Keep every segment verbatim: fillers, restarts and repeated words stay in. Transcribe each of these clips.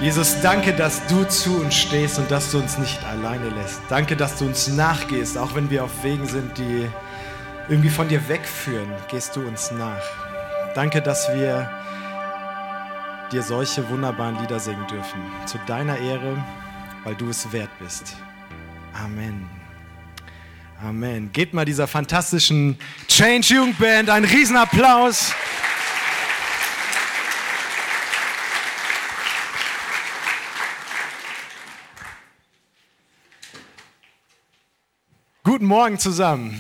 Jesus, danke, dass du zu uns stehst und dass du uns nicht alleine lässt. Danke, dass du uns nachgehst, auch wenn wir auf Wegen sind, die irgendwie von dir wegführen, gehst du uns nach. Danke, dass wir dir solche wunderbaren Lieder singen dürfen. Zu deiner Ehre, weil du es wert bist. Amen. Amen. Gebt mal dieser fantastischen Change Jugendband einen Riesenapplaus. Guten Morgen zusammen.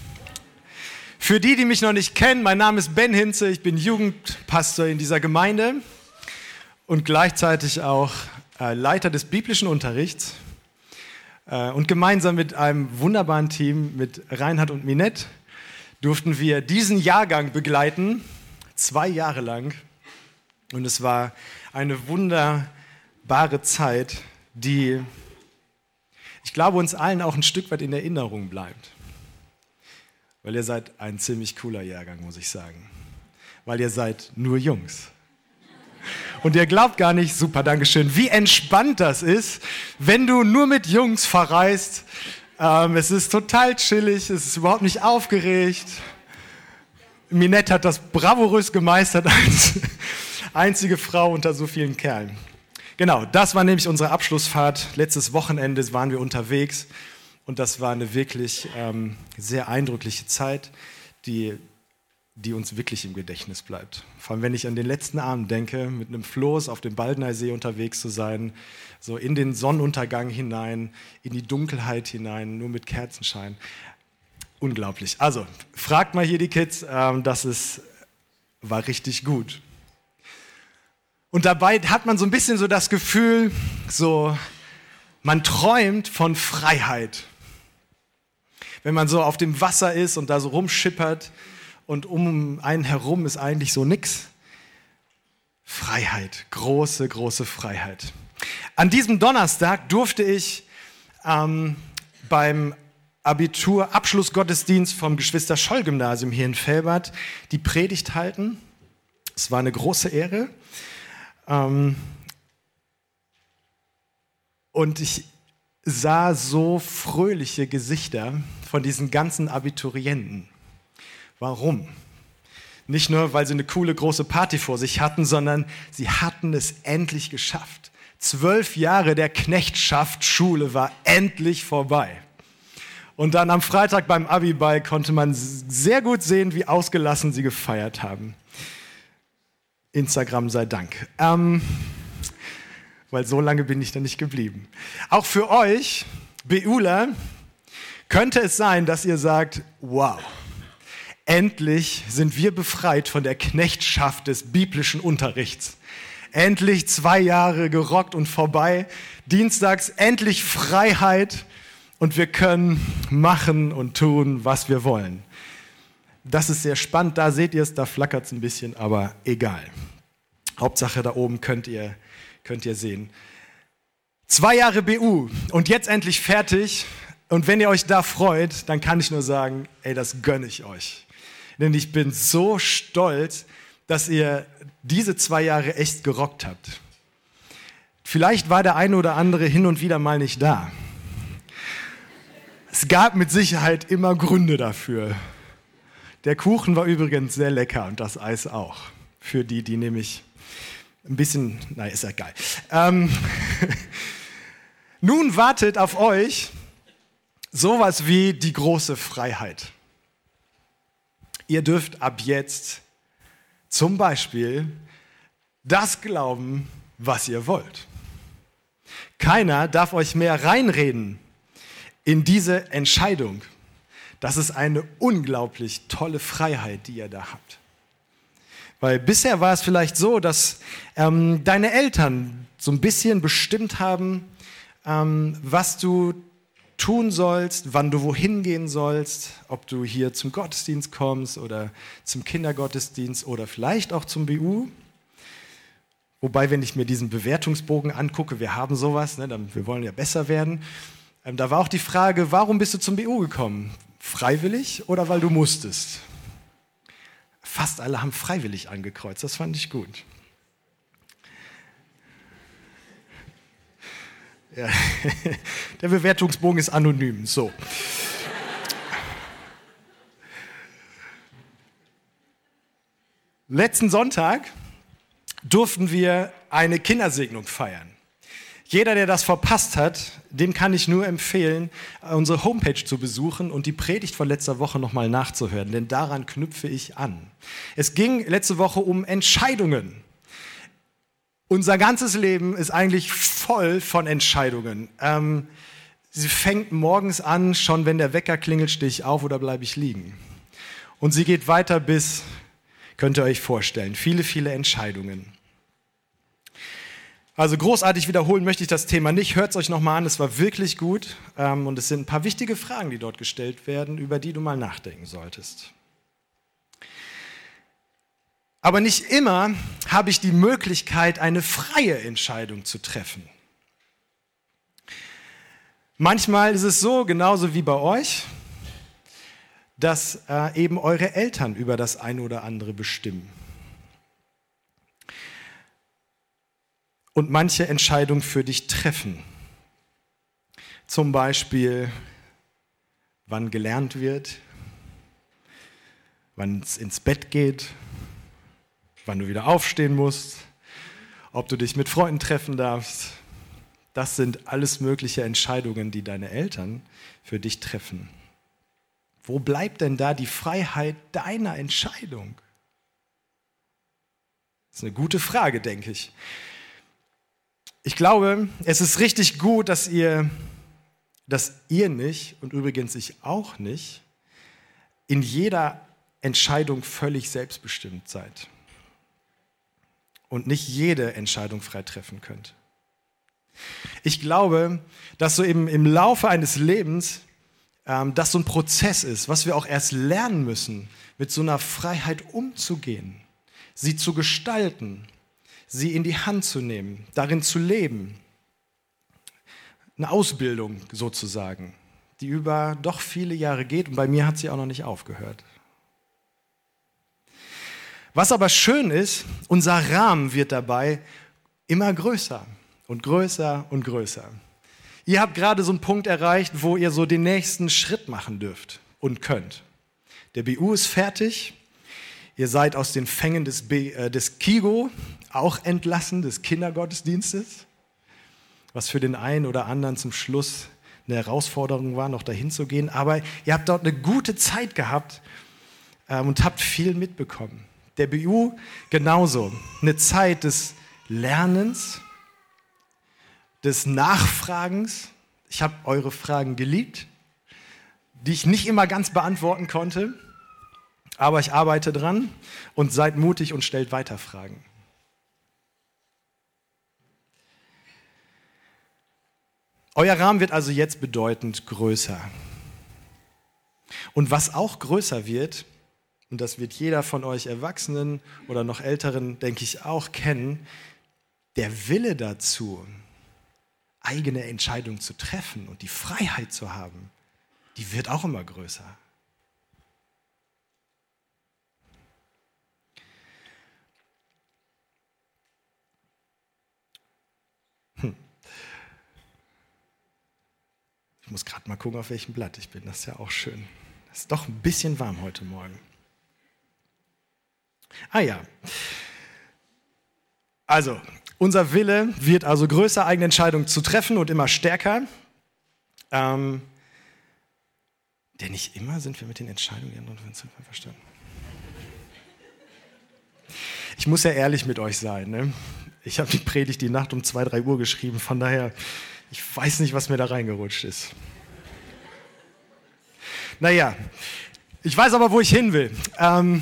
Für die, die mich noch nicht kennen, mein Name ist Ben Hinze, ich bin Jugendpastor in dieser Gemeinde und gleichzeitig auch äh, Leiter des biblischen Unterrichts. Äh, und gemeinsam mit einem wunderbaren Team, mit Reinhard und Minette, durften wir diesen Jahrgang begleiten, zwei Jahre lang. Und es war eine wunderbare Zeit, die, ich glaube, uns allen auch ein Stück weit in Erinnerung bleibt. Weil ihr seid ein ziemlich cooler Jahrgang, muss ich sagen. Weil ihr seid nur Jungs. Und ihr glaubt gar nicht, super, Dankeschön, wie entspannt das ist, wenn du nur mit Jungs verreist. Ähm, es ist total chillig, es ist überhaupt nicht aufgeregt. Minette hat das bravourös gemeistert als einzige Frau unter so vielen Kerlen. Genau, das war nämlich unsere Abschlussfahrt. Letztes Wochenende waren wir unterwegs und das war eine wirklich ähm, sehr eindrückliche Zeit, die, die uns wirklich im Gedächtnis bleibt. Vor allem, wenn ich an den letzten Abend denke, mit einem Floß auf dem Baldnersee unterwegs zu sein, so in den Sonnenuntergang hinein, in die Dunkelheit hinein, nur mit Kerzenschein. Unglaublich. Also, fragt mal hier die Kids, ähm, das ist, war richtig gut. Und dabei hat man so ein bisschen so das Gefühl, so, man träumt von Freiheit. Wenn man so auf dem Wasser ist und da so rumschippert und um einen herum ist eigentlich so nix. Freiheit, große, große Freiheit. An diesem Donnerstag durfte ich ähm, beim Abitur-Abschlussgottesdienst vom Geschwister-Scholl-Gymnasium hier in Velbert die Predigt halten. Es war eine große Ehre. Ähm, und ich sah so fröhliche Gesichter von diesen ganzen Abiturienten. Warum? Nicht nur, weil sie eine coole große Party vor sich hatten, sondern sie hatten es endlich geschafft. Zwölf Jahre der Knechtschaft Schule war endlich vorbei. Und dann am Freitag beim Abi-Ball konnte man sehr gut sehen, wie ausgelassen sie gefeiert haben. Instagram sei Dank. Ähm, weil so lange bin ich da nicht geblieben. Auch für euch, BUler, könnte es sein, dass ihr sagt, wow, endlich sind wir befreit von der Knechtschaft des biblischen Unterrichts. Endlich zwei Jahre gerockt und vorbei. Dienstags endlich Freiheit und wir können machen und tun, was wir wollen. Das ist sehr spannend, da seht ihr es, da flackert es ein bisschen, aber egal. Hauptsache da oben könnt ihr, könnt ihr sehen. Zwei Jahre B U und jetzt endlich fertig. Und wenn ihr euch da freut, dann kann ich nur sagen, ey, das gönne ich euch. Denn ich bin so stolz, dass ihr diese zwei Jahre echt gerockt habt. Vielleicht war der eine oder andere hin und wieder mal nicht da. Es gab mit Sicherheit immer Gründe dafür. Der Kuchen war übrigens sehr lecker und das Eis auch. Für die, die nämlich ein bisschen, nein, ist ja geil. Ähm, nun wartet auf euch sowas wie die große Freiheit. Ihr dürft ab jetzt zum Beispiel das glauben, was ihr wollt. Keiner darf euch mehr reinreden in diese Entscheidung. Das ist eine unglaublich tolle Freiheit, die ihr da habt. Weil bisher war es vielleicht so, dass ähm, deine Eltern so ein bisschen bestimmt haben, ähm, was du tun sollst, wann du wohin gehen sollst, ob du hier zum Gottesdienst kommst oder zum Kindergottesdienst oder vielleicht auch zum B U. Wobei, wenn ich mir diesen Bewertungsbogen angucke, wir haben sowas, ne, dann, wir wollen ja besser werden. Ähm, da war auch die Frage, warum bist du zum B U gekommen? Freiwillig oder weil du musstest? Fast alle haben freiwillig angekreuzt, das fand ich gut. Ja. Der Bewertungsbogen ist anonym. So. Letzten Sonntag durften wir eine Kindersegnung feiern. Jeder, der das verpasst hat, dem kann ich nur empfehlen, unsere Homepage zu besuchen und die Predigt von letzter Woche nochmal nachzuhören, denn daran knüpfe ich an. Es ging letzte Woche um Entscheidungen. Unser ganzes Leben ist eigentlich voll von Entscheidungen. Ähm, sie fängt morgens an, schon wenn der Wecker klingelt, stehe ich auf oder bleibe ich liegen. Und sie geht weiter bis, könnt ihr euch vorstellen, viele, viele Entscheidungen. Also großartig wiederholen möchte ich das Thema nicht. Hört es euch nochmal an, es war wirklich gut. Ähm, und es sind ein paar wichtige Fragen, die dort gestellt werden, über die du mal nachdenken solltest. Aber nicht immer habe ich die Möglichkeit, eine freie Entscheidung zu treffen. Manchmal ist es so, genauso wie bei euch, dass äh, eben eure Eltern über das eine oder andere bestimmen. Und manche Entscheidungen für dich treffen. Zum Beispiel, wann gelernt wird, wann es ins Bett geht, wann du wieder aufstehen musst, ob du dich mit Freunden treffen darfst. Das sind alles mögliche Entscheidungen, die deine Eltern für dich treffen. Wo bleibt denn da die Freiheit deiner Entscheidung? Das ist eine gute Frage, denke ich. Ich glaube, es ist richtig gut, dass ihr, dass ihr nicht, und übrigens ich auch nicht, in jeder Entscheidung völlig selbstbestimmt seid und nicht jede Entscheidung frei treffen könnt. Ich glaube, dass so eben im Laufe eines Lebens ähm, das so ein Prozess ist, was wir auch erst lernen müssen, mit so einer Freiheit umzugehen, sie zu gestalten, sie in die Hand zu nehmen, darin zu leben. Eine Ausbildung sozusagen, die über doch viele Jahre geht und bei mir hat sie auch noch nicht aufgehört. Was aber schön ist, unser Rahmen wird dabei immer größer und größer und größer. Ihr habt gerade so einen Punkt erreicht, wo ihr so den nächsten Schritt machen dürft und könnt. Der B U ist fertig. Ihr seid aus den Fängen des, B, äh, des KIGO auch entlassen, des Kindergottesdienstes, was für den einen oder anderen zum Schluss eine Herausforderung war, noch dahin zu gehen. Aber ihr habt dort eine gute Zeit gehabt ähm, und habt viel mitbekommen. Der B U genauso, eine Zeit des Lernens, des Nachfragens. Ich habe eure Fragen geliebt, die ich nicht immer ganz beantworten konnte. Aber ich arbeite dran und seid mutig und stellt weiter Fragen. Euer Rahmen wird also jetzt bedeutend größer. Und was auch größer wird, und das wird jeder von euch Erwachsenen oder noch Älteren, denke ich, auch kennen, der Wille dazu, eigene Entscheidungen zu treffen und die Freiheit zu haben, die wird auch immer größer. Hm. Ich muss gerade mal gucken, auf welchem Blatt ich bin. Das ist ja auch schön. Es ist doch ein bisschen warm heute Morgen. Ah ja. Also, unser Wille wird also größer, eigene Entscheidungen zu treffen und immer stärker. Ähm, denn nicht immer sind wir mit den Entscheidungen der anderen verstanden. Ich muss ja ehrlich mit euch sein. Ne? Ich habe die Predigt die Nacht um zwei, drei Uhr geschrieben, von daher, ich weiß nicht, was mir da reingerutscht ist. Naja, ich weiß aber, wo ich hin will. Ähm,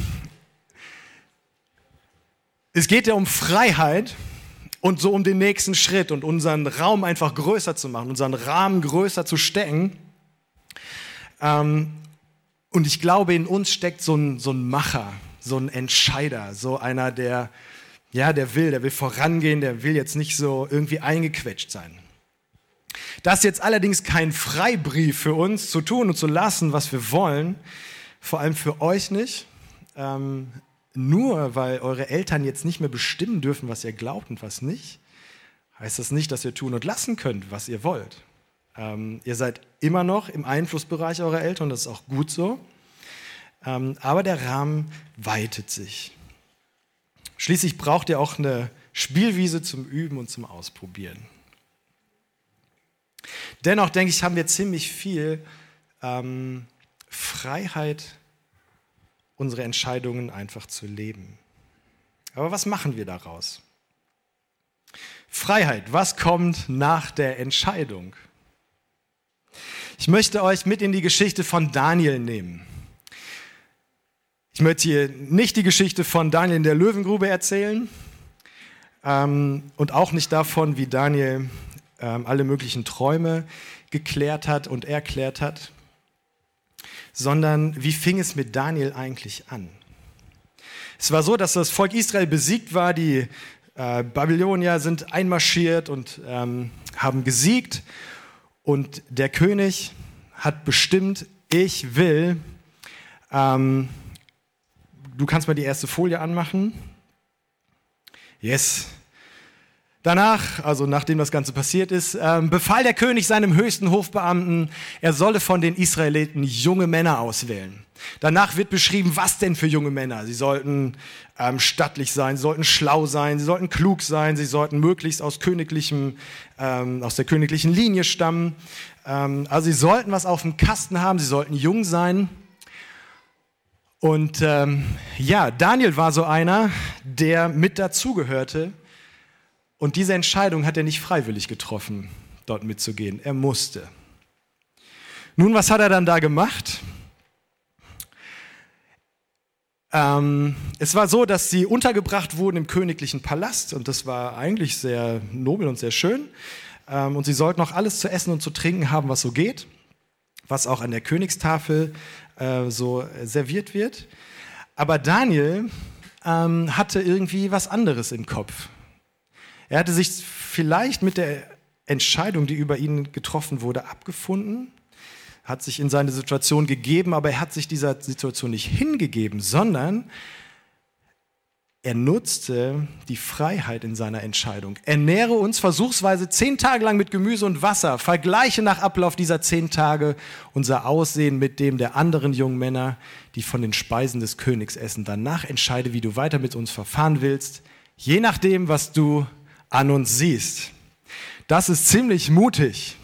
es geht ja um Freiheit und so um den nächsten Schritt und unseren Raum einfach größer zu machen, unseren Rahmen größer zu stecken. Ähm, und ich glaube, in uns steckt so ein, so ein Macher, so ein Entscheider, so einer, der, ja, der will, der will vorangehen, der will jetzt nicht so irgendwie eingequetscht sein. Das ist jetzt allerdings kein Freibrief für uns, zu tun und zu lassen, was wir wollen, vor allem für euch nicht, ähm, nur weil eure Eltern jetzt nicht mehr bestimmen dürfen, was ihr glaubt und was nicht, heißt das nicht, dass ihr tun und lassen könnt, was ihr wollt. Ähm, ihr seid immer noch im Einflussbereich eurer Eltern, das ist auch gut so. Ähm, aber der Rahmen weitet sich. Schließlich braucht ihr auch eine Spielwiese zum Üben und zum Ausprobieren. Dennoch denke ich, haben wir ziemlich viel ähm, Freiheit, unsere Entscheidungen einfach zu leben. Aber was machen wir daraus? Freiheit, was kommt nach der Entscheidung? Ich möchte euch mit in die Geschichte von Daniel nehmen. Ich möchte hier nicht die Geschichte von Daniel in der Löwengrube erzählen ähm, und auch nicht davon, wie Daniel ähm, alle möglichen Träume geklärt hat und erklärt hat, sondern wie fing es mit Daniel eigentlich an? Es war so, dass das Volk Israel besiegt war, die äh, Babylonier sind einmarschiert und ähm, haben gesiegt und der König hat bestimmt, ich will, ähm, du kannst mal die erste Folie anmachen, yes. Danach, also nachdem das Ganze passiert ist, ähm, befahl der König seinem höchsten Hofbeamten, er solle von den Israeliten junge Männer auswählen. Danach wird beschrieben, was denn für junge Männer. Sie sollten ähm, stattlich sein, sie sollten schlau sein, sie sollten klug sein, sie sollten möglichst aus königlichem, ähm, aus der königlichen Linie stammen. Ähm, also sie sollten was auf dem Kasten haben, sie sollten jung sein. Und ähm, ja, Daniel war so einer, der mit dazugehörte. Und diese Entscheidung hat er nicht freiwillig getroffen, dort mitzugehen. Er musste. Nun, was hat er dann da gemacht? Ähm, es war so, dass sie untergebracht wurden im königlichen Palast. Und das war eigentlich sehr nobel und sehr schön. Ähm, und sie sollten auch alles zu essen und zu trinken haben, was so geht. Was auch an der Königstafel äh, so serviert wird. Aber Daniel ähm, hatte irgendwie was anderes im Kopf. Er hatte sich vielleicht mit der Entscheidung, die über ihn getroffen wurde, abgefunden, hat sich in seine Situation gegeben, aber er hat sich dieser Situation nicht hingegeben, sondern er nutzte die Freiheit in seiner Entscheidung. Ernähre uns versuchsweise zehn Tage lang mit Gemüse und Wasser, vergleiche nach Ablauf dieser zehn Tage unser Aussehen mit dem der anderen jungen Männer, die von den Speisen des Königs essen. Danach entscheide, wie du weiter mit uns verfahren willst, je nachdem, was du an uns siehst. Das ist ziemlich mutig,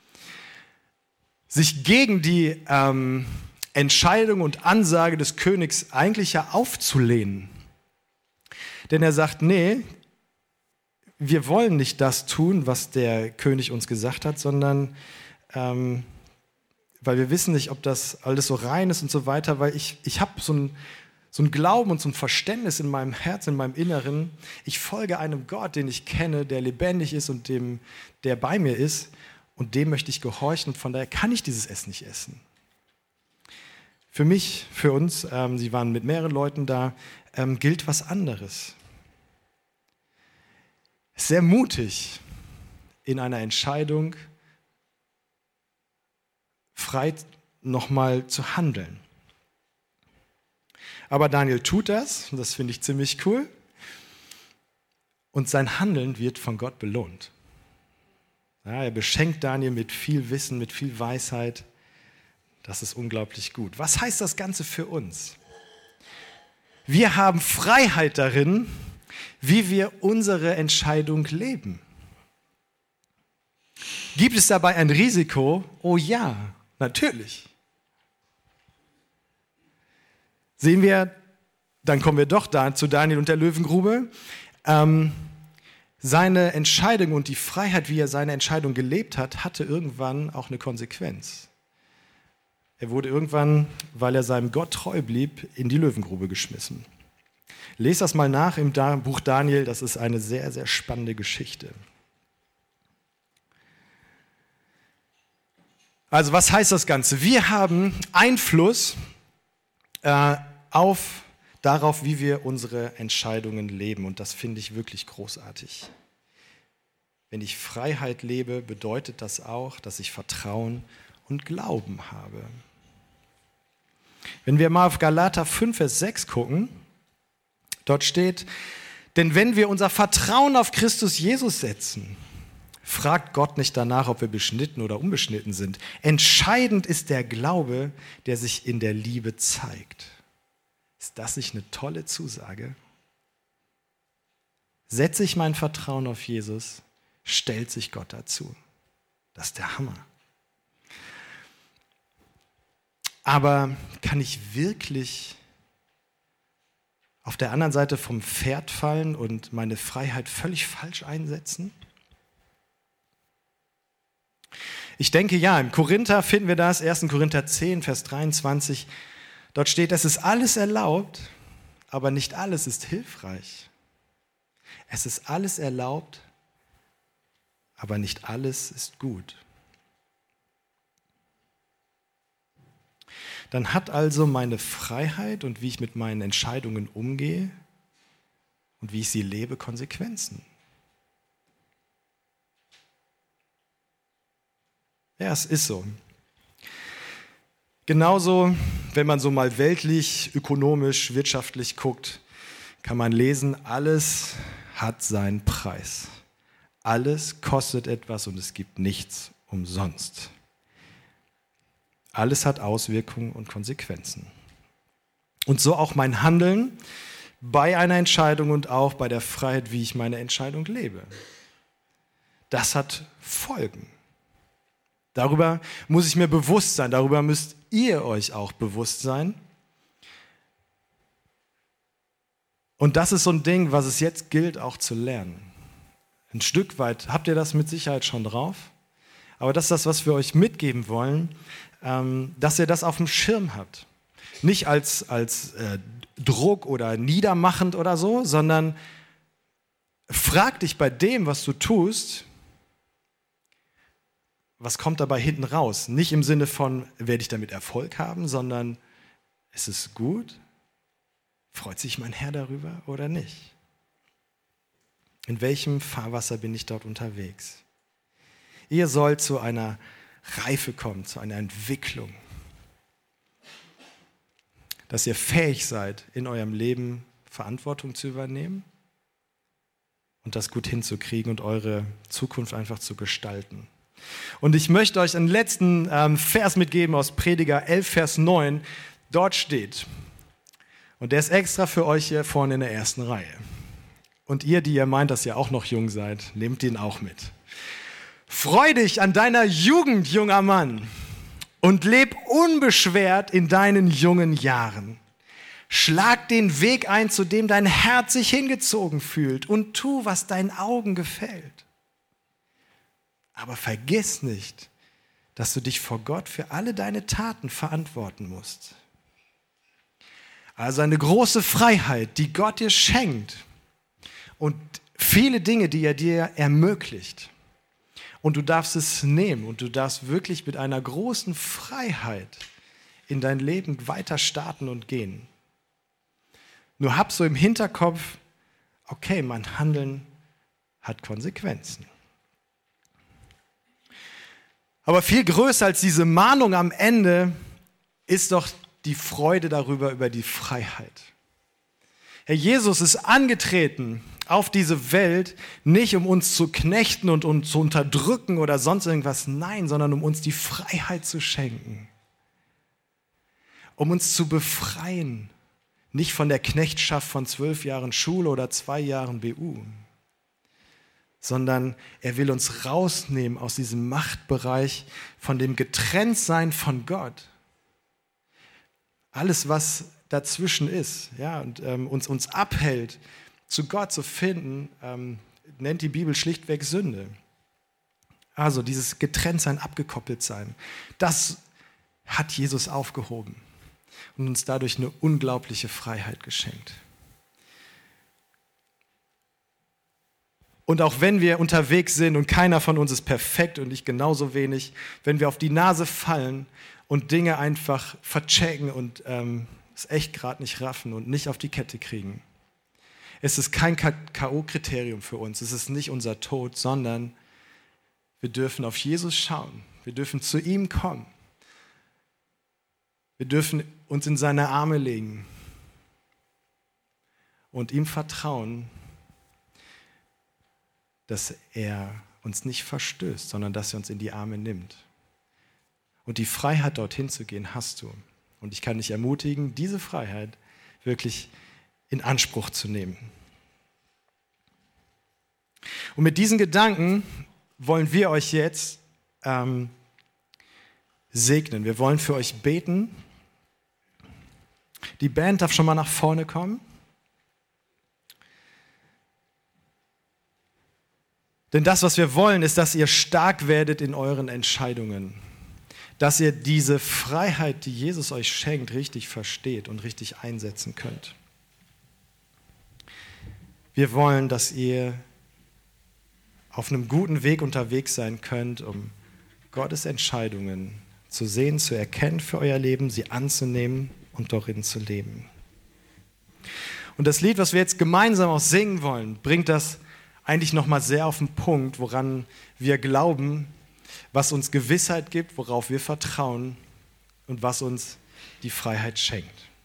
sich gegen die ähm, Entscheidung und Ansage des Königs eigentlich ja aufzulehnen. Denn er sagt, nee, wir wollen nicht das tun, was der König uns gesagt hat, sondern ähm, weil wir wissen nicht, ob das alles so rein ist und so weiter, weil ich, ich habe so ein So ein Glauben und so ein Verständnis in meinem Herzen, in meinem Inneren. Ich folge einem Gott, den ich kenne, der lebendig ist und dem, der bei mir ist. Und dem möchte ich gehorchen. Und von daher kann ich dieses Essen nicht essen. Für mich, für uns, ähm, sie waren mit mehreren Leuten da, ähm, gilt was anderes. Sehr mutig in einer Entscheidung frei nochmal zu handeln. Aber Daniel tut das, und das finde ich ziemlich cool. Und sein Handeln wird von Gott belohnt. Ja, er beschenkt Daniel mit viel Wissen, mit viel Weisheit. Das ist unglaublich gut. Was heißt das Ganze für uns? Wir haben Freiheit darin, wie wir unsere Entscheidung leben. Gibt es dabei ein Risiko? Oh ja, natürlich. Sehen wir, dann kommen wir doch da zu Daniel und der Löwengrube, ähm, seine Entscheidung und die Freiheit, wie er seine Entscheidung gelebt hat, hatte irgendwann auch eine Konsequenz. Er wurde irgendwann, weil er seinem Gott treu blieb, in die Löwengrube geschmissen. Lest das mal nach im Buch Daniel, das ist eine sehr, sehr spannende Geschichte. Also was heißt das Ganze? Wir haben Einfluss Äh, auf darauf, wie wir unsere Entscheidungen leben. Und das finde ich wirklich großartig. Wenn ich Freiheit lebe, bedeutet das auch, dass ich Vertrauen und Glauben habe. Wenn wir mal auf Galater fünf, Vers sechs gucken, dort steht, Denn wenn wir unser Vertrauen auf Christus Jesus setzen, fragt Gott nicht danach, ob wir beschnitten oder unbeschnitten sind. Entscheidend ist der Glaube, der sich in der Liebe zeigt. Ist das nicht eine tolle Zusage? Setze ich mein Vertrauen auf Jesus, stellt sich Gott dazu. Das ist der Hammer. Aber kann ich wirklich auf der anderen Seite vom Pferd fallen und meine Freiheit völlig falsch einsetzen? Ich denke ja, im Korinther finden wir das, erster Korinther zehn, Vers dreiundzwanzig. Dort steht, es ist alles erlaubt, aber nicht alles ist hilfreich. Es ist alles erlaubt, aber nicht alles ist gut. Dann hat also meine Freiheit und wie ich mit meinen Entscheidungen umgehe und wie ich sie lebe, Konsequenzen. Ja, es ist so. Genauso, wenn man so mal weltlich, ökonomisch, wirtschaftlich guckt, kann man lesen, alles hat seinen Preis. Alles kostet etwas und es gibt nichts umsonst. Alles hat Auswirkungen und Konsequenzen. Und so auch mein Handeln bei einer Entscheidung und auch bei der Freiheit, wie ich meine Entscheidung lebe. Das hat Folgen. Darüber muss ich mir bewusst sein, darüber müsst ihr euch auch bewusst sein. Und das ist so ein Ding, was es jetzt gilt auch zu lernen. Ein Stück weit habt ihr das mit Sicherheit schon drauf, aber das ist das, was wir euch mitgeben wollen, dass ihr das auf dem Schirm habt. Nicht als, als äh, Druck oder niedermachend oder so, sondern frag dich bei dem, was du tust, was kommt dabei hinten raus? Nicht im Sinne von, werde ich damit Erfolg haben, sondern ist es gut? Freut sich mein Herr darüber oder nicht? In welchem Fahrwasser bin ich dort unterwegs? Ihr sollt zu einer Reife kommen, zu einer Entwicklung, dass ihr fähig seid, in eurem Leben Verantwortung zu übernehmen und das gut hinzukriegen und eure Zukunft einfach zu gestalten. Und ich möchte euch einen letzten ähm, Vers mitgeben aus Prediger elf, Vers neun. Dort steht, und der ist extra für euch hier vorne in der ersten Reihe. Und ihr, die ihr meint, dass ihr auch noch jung seid, nehmt den auch mit. Freu dich an deiner Jugend, junger Mann, und leb unbeschwert in deinen jungen Jahren. Schlag den Weg ein, zu dem dein Herz sich hingezogen fühlt, und tu, was deinen Augen gefällt. Aber vergiss nicht, dass du dich vor Gott für alle deine Taten verantworten musst. Also eine große Freiheit, die Gott dir schenkt, und viele Dinge, die er dir ermöglicht. Und du darfst es nehmen und du darfst wirklich mit einer großen Freiheit in dein Leben weiter starten und gehen. Nur hab so im Hinterkopf, okay, mein Handeln hat Konsequenzen. Aber viel größer als diese Mahnung am Ende ist doch die Freude darüber, über die Freiheit. Herr Jesus ist angetreten auf diese Welt, nicht um uns zu knechten und uns zu unterdrücken oder sonst irgendwas, nein, sondern um uns die Freiheit zu schenken. Um uns zu befreien, nicht von der Knechtschaft von zwölf Jahren Schule oder zwei Jahren B U, sondern er will uns rausnehmen aus diesem Machtbereich, von dem Getrenntsein von Gott. Alles, was dazwischen ist, ja, und ähm, uns, uns abhält, zu Gott zu finden, ähm, nennt die Bibel schlichtweg Sünde. Also dieses Getrenntsein, abgekoppelt sein, das hat Jesus aufgehoben und uns dadurch eine unglaubliche Freiheit geschenkt. Und auch wenn wir unterwegs sind und keiner von uns ist perfekt und ich genauso wenig, wenn wir auf die Nase fallen und Dinge einfach verchecken und ähm, es echt gerade nicht raffen und nicht auf die Kette kriegen, es ist kein K O-Kriterium für uns, es ist nicht unser Tod, sondern wir dürfen auf Jesus schauen, wir dürfen zu ihm kommen, wir dürfen uns in seine Arme legen und ihm vertrauen, dass er uns nicht verstößt, sondern dass er uns in die Arme nimmt. Und die Freiheit, dorthin zu gehen, hast du. Und ich kann dich ermutigen, diese Freiheit wirklich in Anspruch zu nehmen. Und mit diesen Gedanken wollen wir euch jetzt ähm, segnen. Wir wollen für euch beten. Die Band darf schon mal nach vorne kommen. Denn das, was wir wollen, ist, dass ihr stark werdet in euren Entscheidungen. Dass ihr diese Freiheit, die Jesus euch schenkt, richtig versteht und richtig einsetzen könnt. Wir wollen, dass ihr auf einem guten Weg unterwegs sein könnt, um Gottes Entscheidungen zu sehen, zu erkennen für euer Leben, sie anzunehmen und darin zu leben. Und das Lied, was wir jetzt gemeinsam auch singen wollen, bringt das eigentlich nochmal sehr auf den Punkt, woran wir glauben, was uns Gewissheit gibt, worauf wir vertrauen und was uns die Freiheit schenkt.